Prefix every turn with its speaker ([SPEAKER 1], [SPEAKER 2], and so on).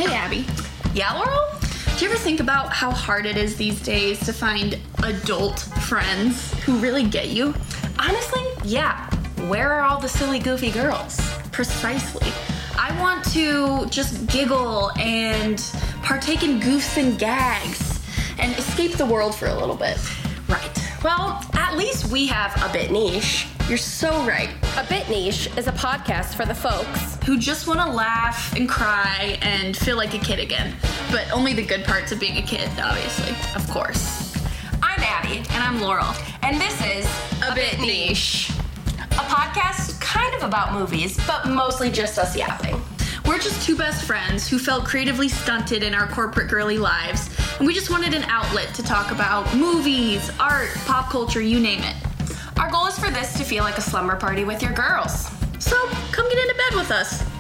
[SPEAKER 1] Hey, Abby.
[SPEAKER 2] Yeah, Laurel?
[SPEAKER 1] Do you ever think about how hard it is these days to find adult friends who really get you?
[SPEAKER 2] Honestly, yeah. Where are all the silly, goofy girls?
[SPEAKER 1] Precisely. I want to just giggle and partake in goofs and gags and escape the world for a little bit.
[SPEAKER 2] Right. Well, at least we have A Bit Niche.
[SPEAKER 1] You're so right.
[SPEAKER 2] A Bit Niche is a podcast for the folks
[SPEAKER 1] who just want to laugh and cry and feel like a kid again. But only the good parts of being a kid, obviously.
[SPEAKER 2] Of course. I'm Abby.
[SPEAKER 1] And I'm Laurel.
[SPEAKER 2] And this is
[SPEAKER 1] A Bit Niche.
[SPEAKER 2] A podcast kind of about movies, but mostly just us yapping.
[SPEAKER 1] We're just two best friends who felt creatively stunted in our corporate girly lives, and we just wanted an outlet to talk about movies, art, pop culture, you name it.
[SPEAKER 2] Our goal is for this to feel like a slumber party with your girls.
[SPEAKER 1] So, come get into bed with us.